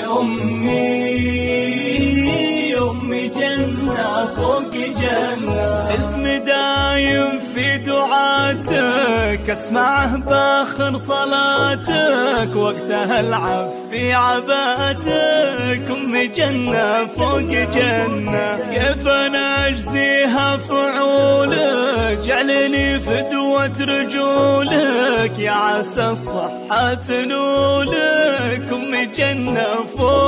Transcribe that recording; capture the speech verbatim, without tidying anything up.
أمي أمي جنة فوق جنة، اسم دايم في دعاتك اسمعه باخر صلاتك، وقتها العب في عباتك. أمي جنة فوق جنة، كيف أنا أجزيها فعولك، جعلني فدوة رجولك، يا عسى الصحة تنولك. أمي جنة فوق